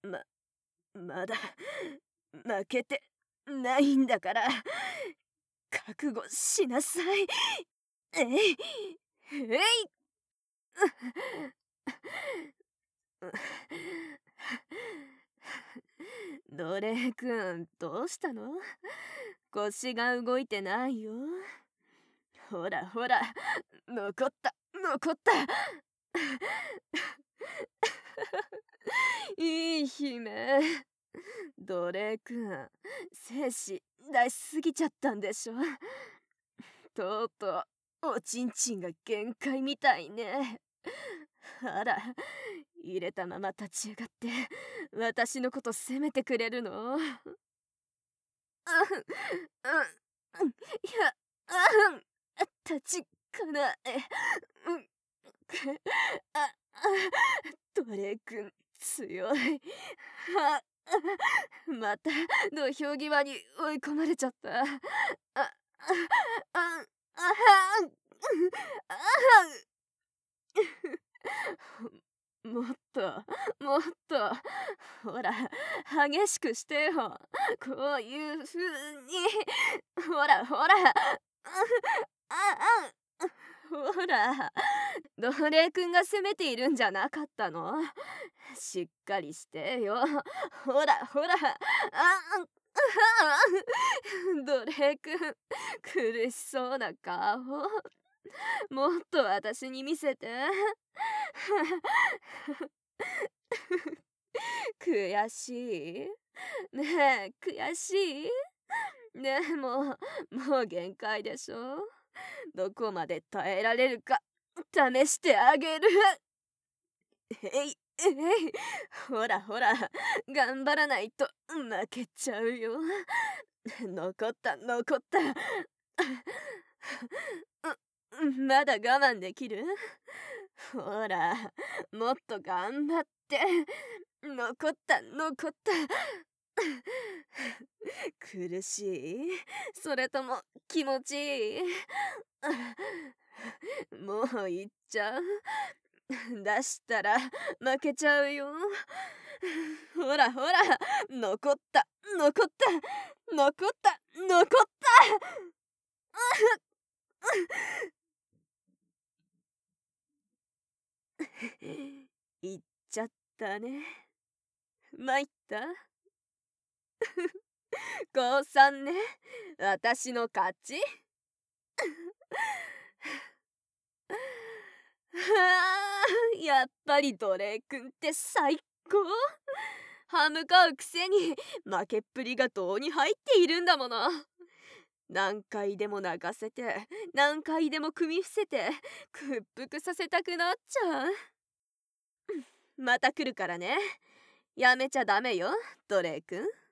ま、まだ負けてないんだから、覚悟しなさい。えい、えい。奴隷くん、どうしたの？腰が動いてないよ。ほらほら、残った残った。いい姫。奴隷くん、精子出しすぎちゃったんでしょ。とうとうおちんちんが限界みたいね。あら、入れたまま立ち上がって私のこと責めてくれるの？うん、うん、うん、いや、うん、立ちかなえ、うん、あ、奴隷くん強い。あ、また土俵際に追い込まれちゃった。あ、あ、あ、あ、もっともっと、ほら激しくしてよ。こういう風に、ほらほら、ほら、奴隷くんが責めているんじゃなかったの？しっかりしてよ。ほらほら、奴隷くん、苦しそうな顔。もっと私に見せて。悔しい？ねえ、悔しい？ねえ、もう限界でしょ。どこまで耐えられるか試してあげる。えいえい、ほらほら、頑張らないと負けちゃうよ。残った残った。まだ我慢できる？ほら、もっと頑張って。残った残った。苦しい？それとも気持ちいい？もういっちゃう？出したら負けちゃうよ。ほらほら、残った残った残った残った。言っちゃったね。参った。5-3ね。私の勝ち。やっぱり奴隷くんって最高。歯向かうくせに負けっぷりが胴に入っているんだもの。何回でも泣かせて、何回でも組み伏せて屈服させたくなっちゃう。また来るからね。やめちゃダメよ、奴隷くん。